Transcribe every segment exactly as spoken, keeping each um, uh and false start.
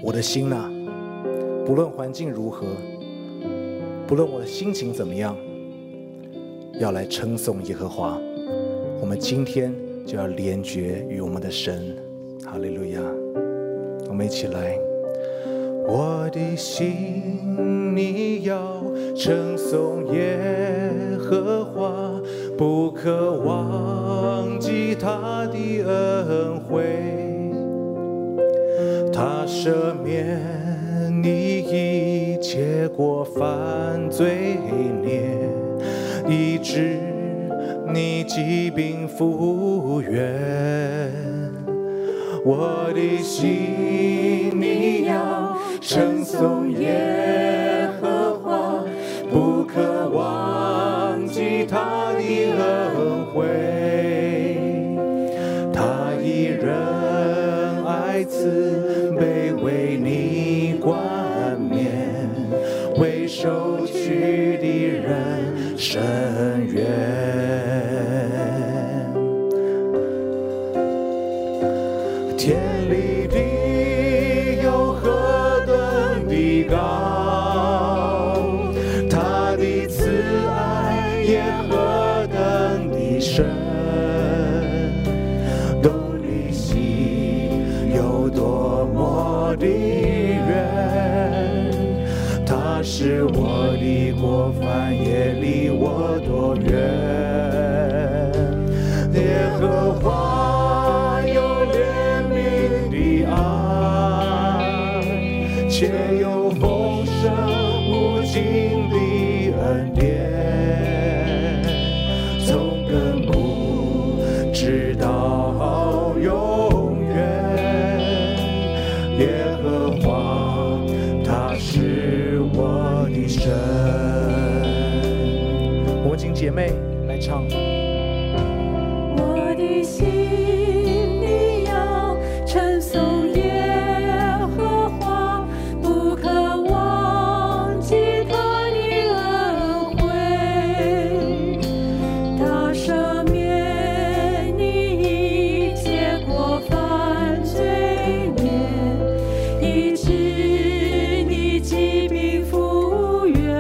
我的心啊，不论环境如何，不论我的心情怎么样，要来称颂耶和华。我们今天就要连结于我们的神。哈利路亚！我们一起来。我的心，你要称颂耶和华，不可忘记他的恩惠。他赦免你一切过犯罪孽，医治你疾病复原。我的心，你要称颂耶和华，不可忘记他的恩惠。他以仁爱慈悲为你冠冕，为受屈的人伸冤。天离地有何等的高，他的慈爱也何等的深，东离西有多么的远，他使我的过犯也离我多远。耶和华有怜悯的爱，且有丰盛无尽的恩典，从亘古直到永远。耶和华他是我的神。我们请姐妹来唱。 我的心，你要称颂耶和华，不可忘记他的恩惠。他赦免你一切过犯罪孽，医治你疾病复原。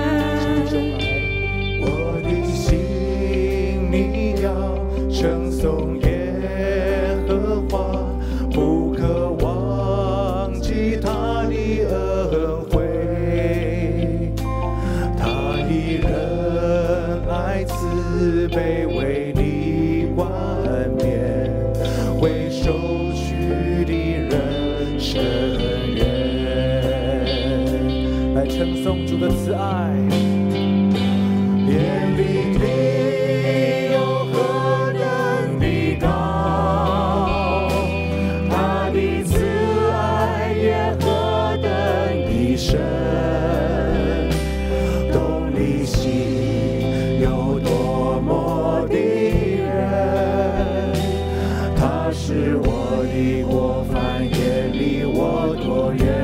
我的心，你要称颂耶和华，不可忘记他的恩惠。他以仁爱慈悲为你冠冕，为受屈的人伸冤。来称颂主的慈爱。天离地有何等的高，他的慈爱也何等的深，东离西有多么的远，他使我的过犯也离我多远。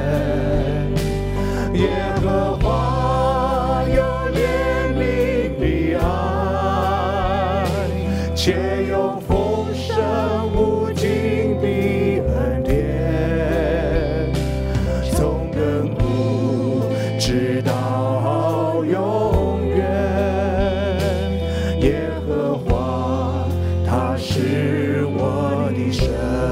耶和华有怜悯的爱，且有丰盛无尽的恩典，从亘古直到永远。耶和华他是我的神。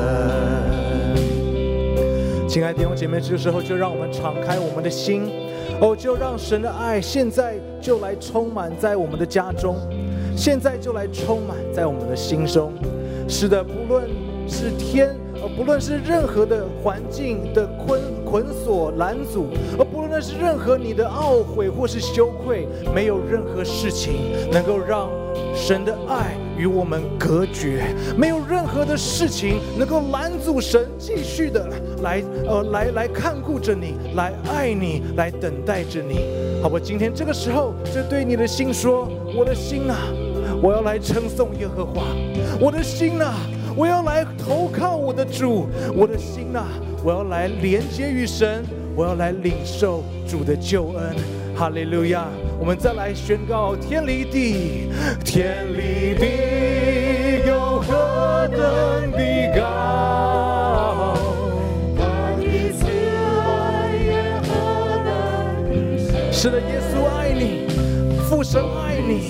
亲爱的弟兄姐妹，这个时候就让我们敞开我们的心，哦，就让神的爱现在就来充满在我们的家中，现在就来充满在我们的心中。是的，不论是天，呃，不论是任何的环境的捆捆锁拦阻，而不论那是任何你的懊悔或是羞愧，没有任何事情能够让神的爱与我们隔绝，没有任何的事情能够拦阻神继续的来呃来来看顾着你，来爱你，来等待着你。好吧，今天这个时候就对你的心说，我的心啊，我要来称颂耶和华，我的心啊，我要来投靠我的主，我的心啊，我要来连接于神，我要来领受主的救恩。哈利路亚！我们再来宣告：天离地，天离地有何等的高，他的慈是的，耶稣爱你，父神爱你，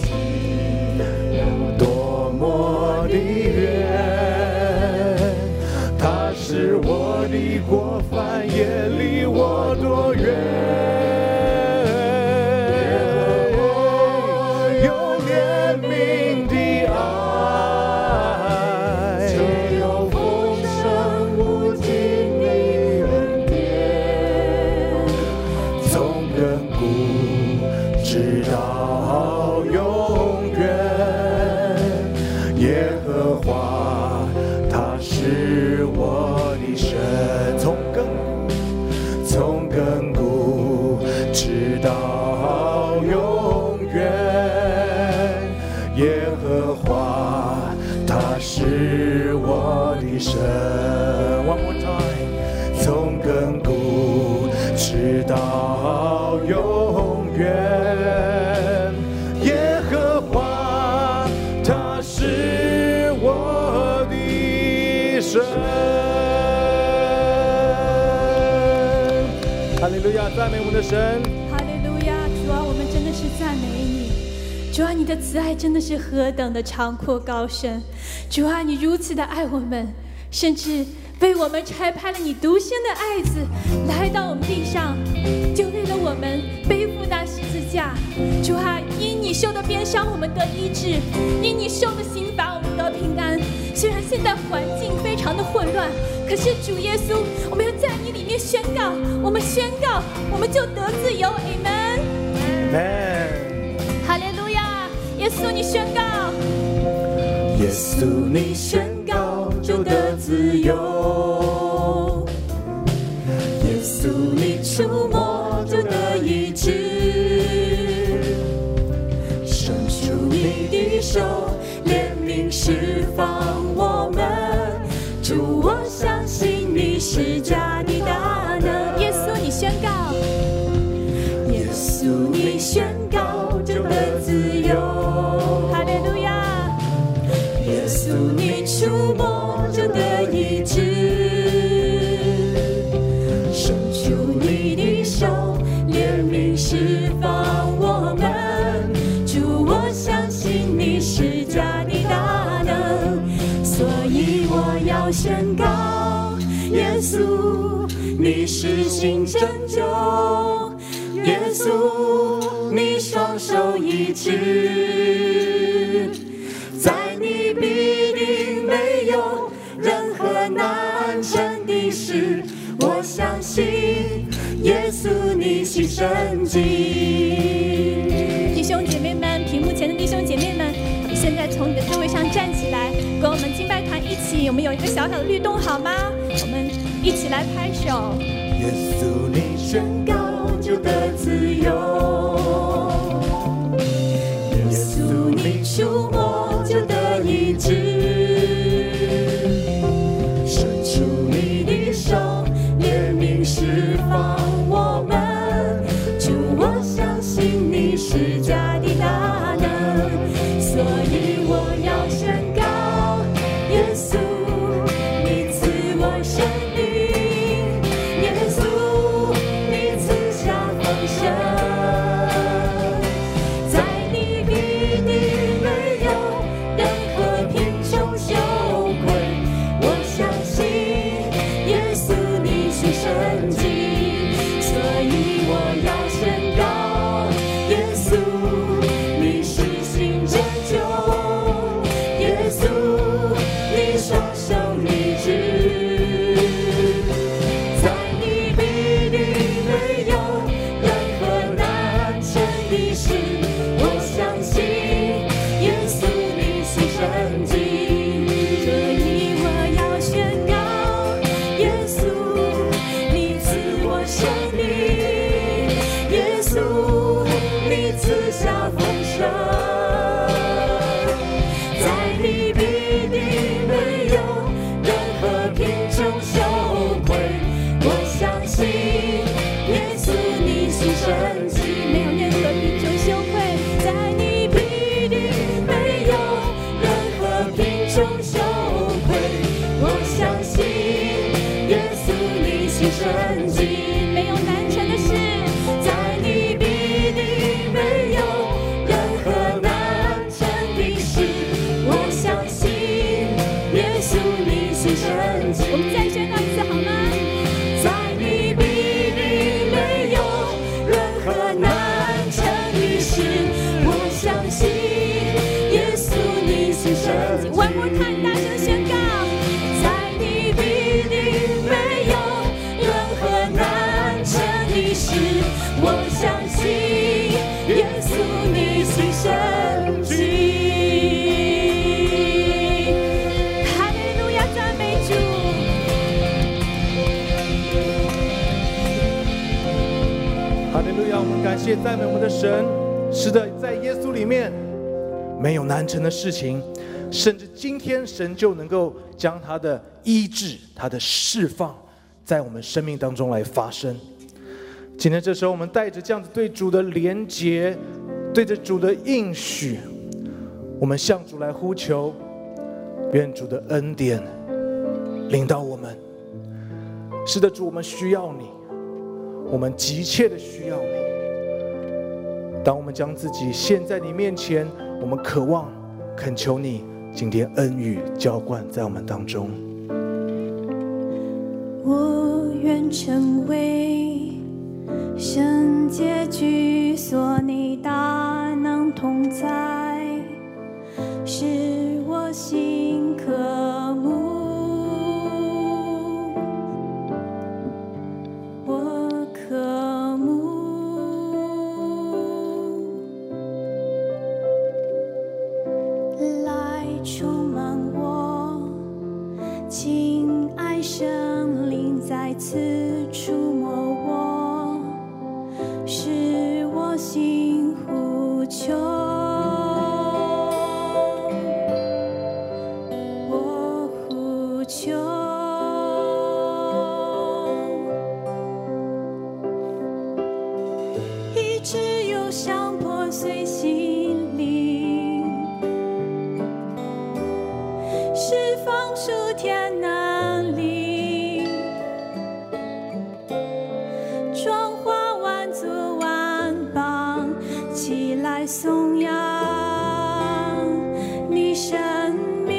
多么的远，他是我的过犯，也离我多远。神 ，One more time， 从亘古直到永远，耶和华他是我的神。哈利路亚，赞美我们的神。 哈利路亚，主啊，我们真的是赞美你。主啊，你的慈爱真的是何等的长阔高深。主啊，你如此的爱我们。甚至为我们差派了你独生的爱子来到我们地上，就为了我们背负那十字架。主啊，因你受的鞭伤我们得医治，因你受的刑罚我们得平安。虽然现在环境非常的混乱，可是主耶稣，我们要在你里面宣告，我们宣告我们就得自由。 Amen Amen， 哈利路亚，耶稣你宣告， 耶稣你宣告就得自由，耶稣你触摸就得医治，伸出你的手，怜悯释放我们。主，我相信你施加的大能。 耶稣你宣告， 耶稣你宣告就得自由， 哈利路亚， 耶稣你触摸就得医治，伸出你的手，怜悯释放我们。主，我相信你施加的大能，所以我要宣告，耶稣你施行拯救，耶稣你双手医治，在你必定没有任何难成的事。我相信耶稣你行神迹。 弟兄姐妹们，屏幕前的弟兄姐妹们，现在从你的座位上站起来，跟我们敬拜团一起，我们有一个小小的律动好吗？我们一起来拍手。 耶稣你宣告就得自由，耶稣你触摸就得医治，伸出你的手，怜悯释放我们。主，我相信你施加的大能，所以我要宣告，耶稣你赐我生命，耶稣你赐下丰盛，在你必定没有任何贫穷羞愧。我相信耶稣你行神迹，所以我要宣告，耶稣你施行拯救，耶稣你双手医治，在你必定没有任何难成的事。我相信耶稣你行神迹，所以我要宣告，耶稣你赐我生命，耶稣你赐下丰盛，在你必定没有任何贫穷羞愧。我相信耶稣你行神迹， 没有任何贫穷羞愧， 在你必定没有任何贫穷羞愧。我相信耶稣你行神迹， 没有难成的事， 在你必事，我相信耶稣你是神迹。哈利路亚，赞美主！ 哈利路亚，我们感谢赞美我们的神。是的，在耶稣里面没有难成的事情，甚至今天神就能够将他的医治、他的释放在我们生命当中来发生。今天这时候，我们带着这样子对主的连结，对着主的应许，我们向主来呼求，愿主的恩典领导我们。是的，主，我们需要你，我们急切的需要你。当我们将自己献在你面前，我们渴望恳求你今天恩雨浇灌在我们当中。 我愿成为圣洁居所，你大能同在，使我心渴慕。我渴慕来充满我，亲爱圣灵再次触摸我，使我心呼求。我呼求，医治忧伤破碎心灵，释放属天能力，转化万族万邦，起来颂扬你生命，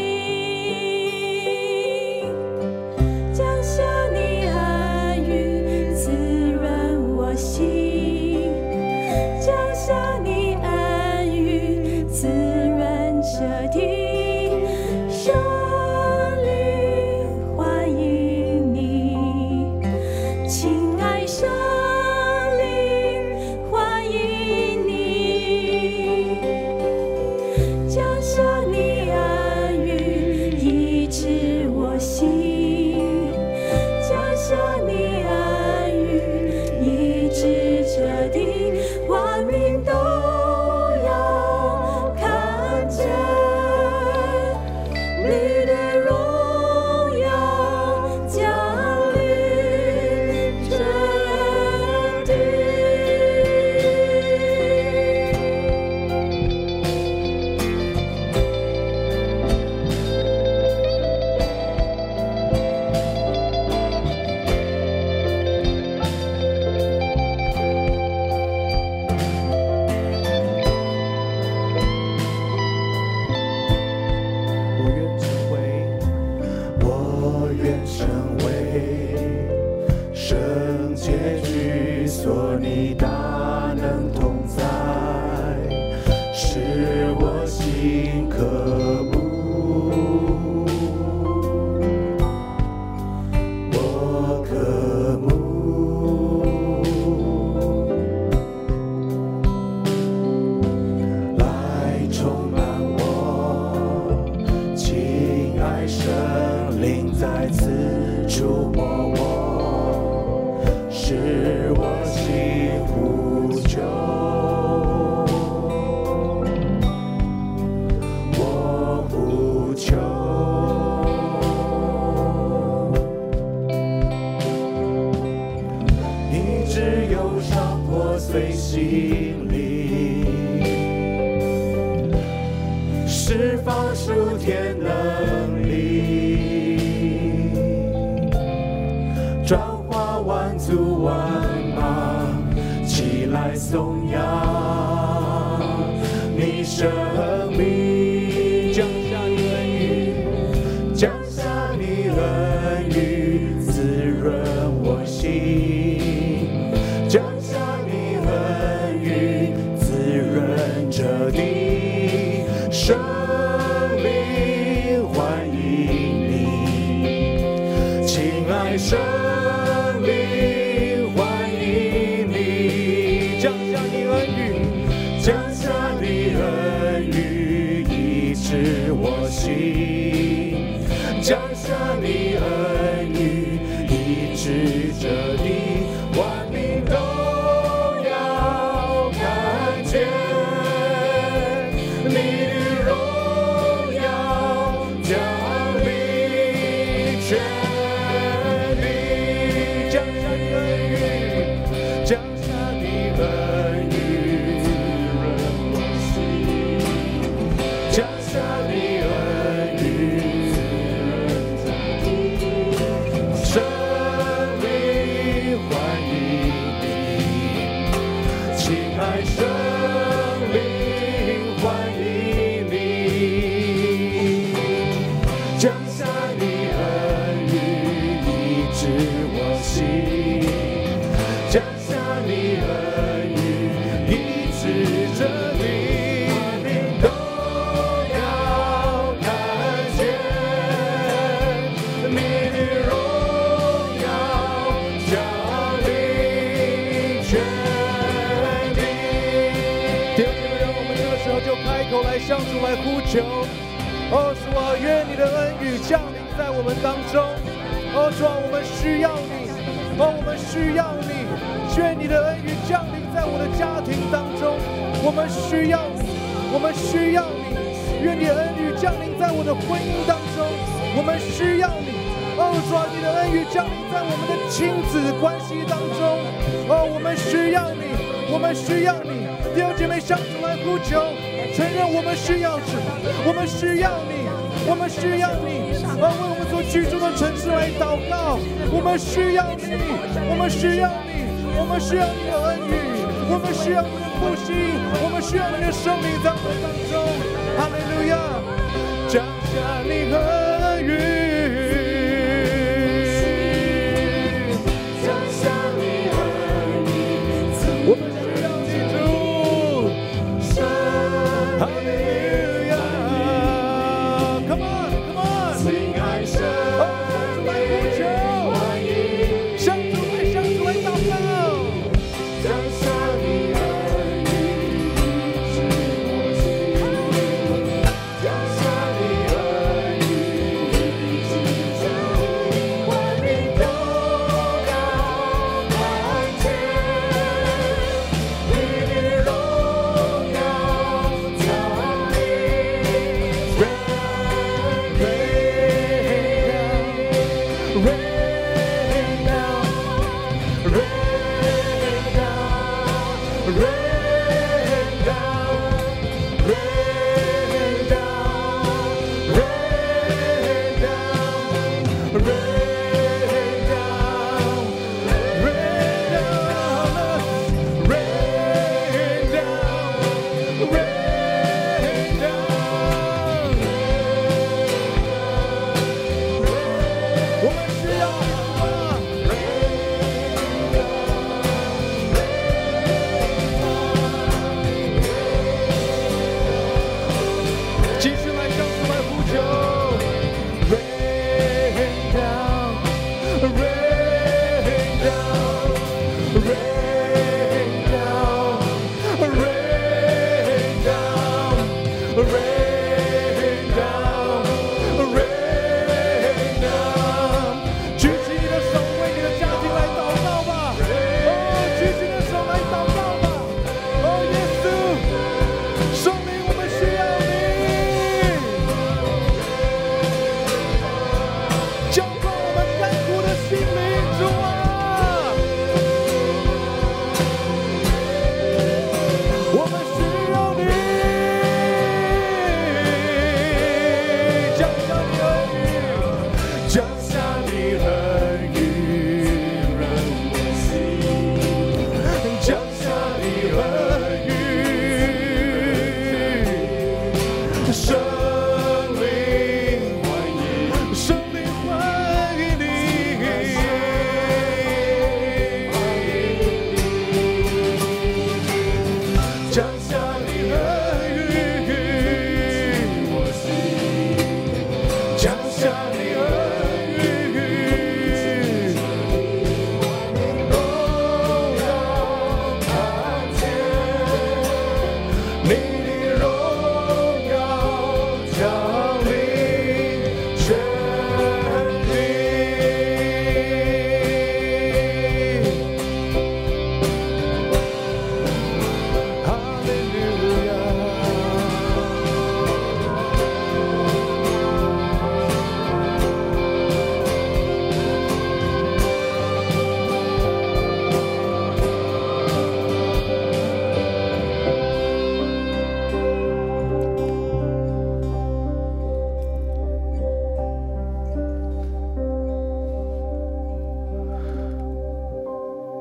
降下你恩雨滋润我心，降下你恩雨滋润这地，圣灵欢迎你，亲爱圣灵欢迎你，降下你恩雨医治我心，降下你恩雨医治这地，万民都要看见你的荣耀降临这地。 我愿成为圣洁居所，你大能同在，使我心渴慕。我渴慕来充满我，亲爱圣灵再次触摸我，使我心呼求。我呼求，医治忧伤破碎心灵，释放属天能力，转化万族万邦，起来颂扬你生命，降下你恩雨，降下你恩雨滋润我心，降下你恩雨滋润这地，生命欢迎你，亲爱生命欢迎你， 地，万民都要看见你的荣耀降临全地，降下你恩雨，降下你恩雨，降下你恩雨，生灵欢迎你，亲爱生灵欢迎你，降下你恩雨医治我心，降下你恩雨医治这地，万民都要看见你的荣耀降临全地。弟兄姐妹，让我们这个时候就开口来向主来呼求。哦，主啊，愿你的恩雨降临在我们当中。哦，主啊，我们需要你。哦，我们需要你。愿你的恩雨降临在我的家庭当中。我们需要你，我们需要你。愿你的恩雨降临在我的婚姻当中。我们需要你。哦，主啊，你的恩雨降临在我们的亲子关系当中。哦，我们需要你，我们需要你。弟兄姐妹，向主来呼求，承认我们需要主，我们需要你，我们需要你。哦，为我们所居住的城市来祷告，我们需要你，我们需要你，我们需要你的恩雨，我们需要你的复兴，我们需要你的生命在我们当中。哈利路亚！降下你的恩雨。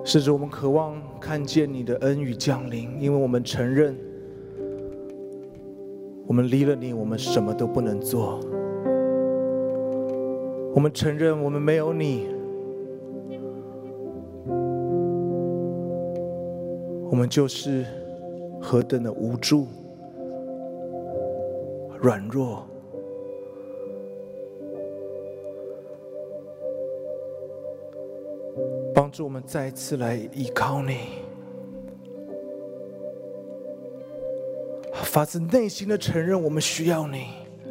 是主，我们渴望看见你的恩雨降临，因为我们承认，我们离了你，我们什么都不能做。我们承认，我们没有你，我们就是何等的无助、软弱。帮助我们再次来依靠你，发自内心的承认我们需要你。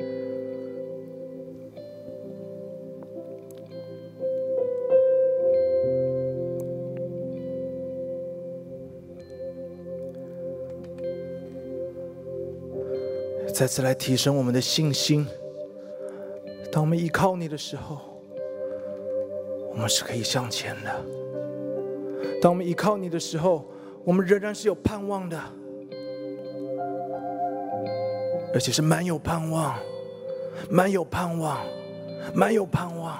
再次来提升我们的信心。当我们依靠你的时候，我们是可以向前的。当我们依靠你的时候，我们仍然是有盼望的，而且是满有盼望，满有盼望，满有盼望。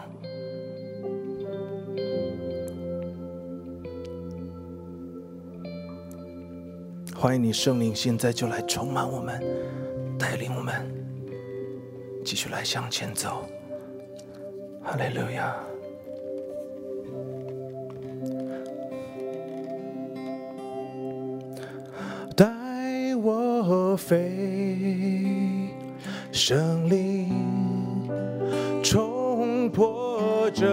欢迎你圣灵，现在就来充满我们，带领我们继续来向前走。哈利路亚。带我飞，圣灵冲破这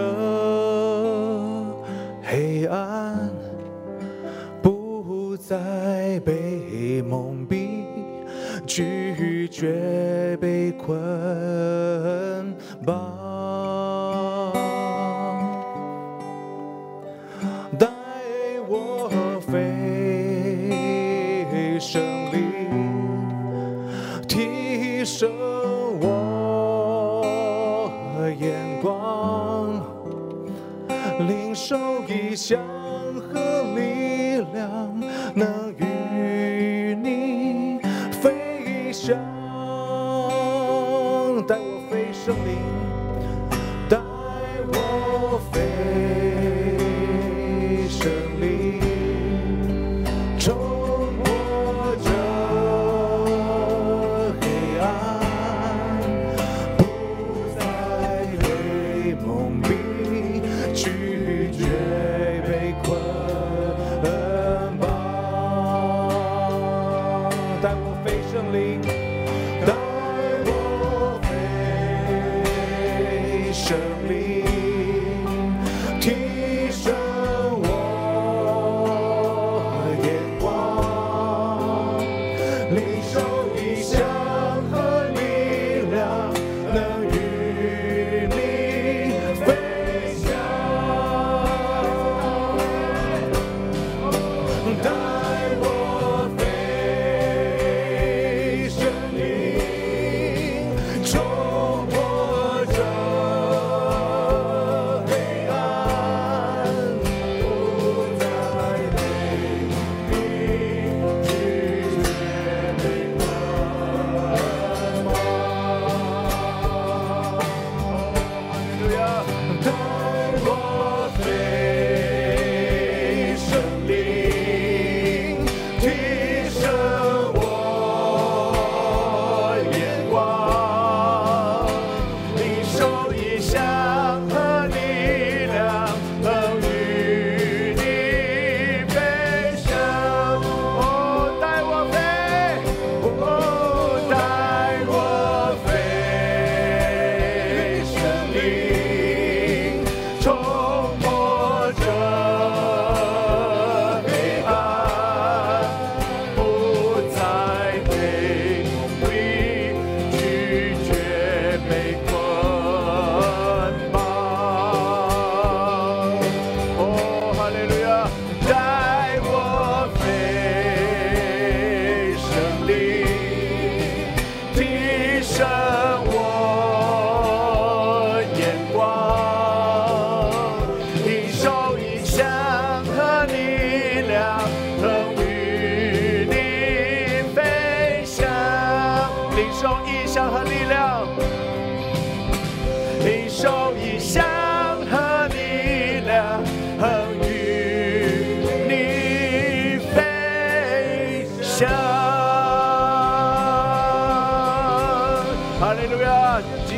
黑暗，不再被蒙蔽，拒绝被捆绑。带我飞，圣灵提升我眼光，领受异象和力量，能与你飞翔。带我飞，圣灵，带我飞，圣灵冲破这黑暗，不再被蒙蔽，拒绝被捆绑。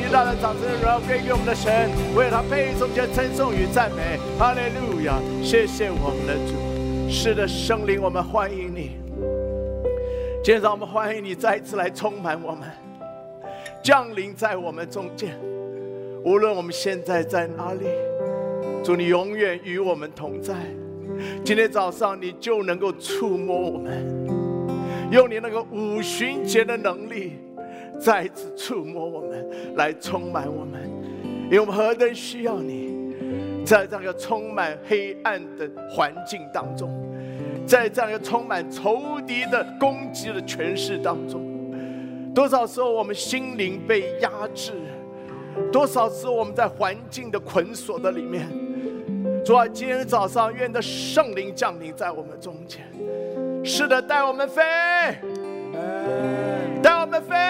极大的掌声荣耀归给我们的神，为他配颂些称颂与赞美。哈利路亚！谢谢我们的主。是的，圣灵，我们欢迎你。今天让我们欢迎你再一次来充满我们，降临在我们中间。无论我们现在在哪里，主你永远与我们同在。今天早上你就能够触摸我们，用你那个五旬节的能力再一次触摸我们，来充满我们，因为我们何等需要你。在这样一个充满黑暗的环境当中，在这样一个充满仇敌的攻击的权势当中，多少时候我们心灵被压制，多少时候我们在环境的捆锁的里面。主啊，今天早上愿你的圣灵降临在我们中间，是的，带我们飞，带我们飞，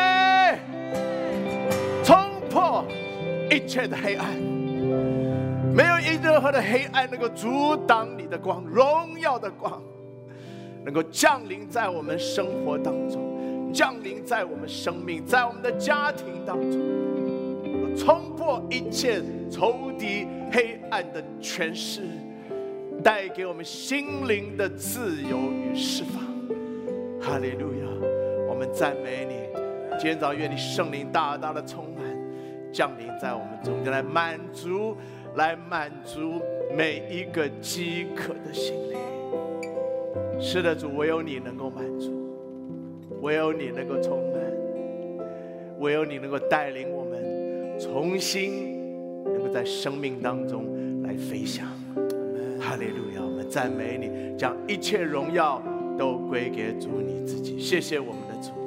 冲破一切的黑暗，没有一任何的黑暗能够阻挡你的光，荣耀的光能够降临在我们生活当中，降临在我们生命，在我们的家庭当中，冲破一切仇敌黑暗的权势，带给我们心灵的自由与释放。哈利路亚！我们赞美你。今天早上愿你圣灵大大的充满，降临在我们中间，来满足来满足每一个饥渴的心灵。是的，主，唯有你能够满足，唯有你能够充满，唯有你能够带领我们重新能够在生命当中来飞翔。哈利路亚！我们赞美你，将一切荣耀都归给主你自己。谢谢我们的主。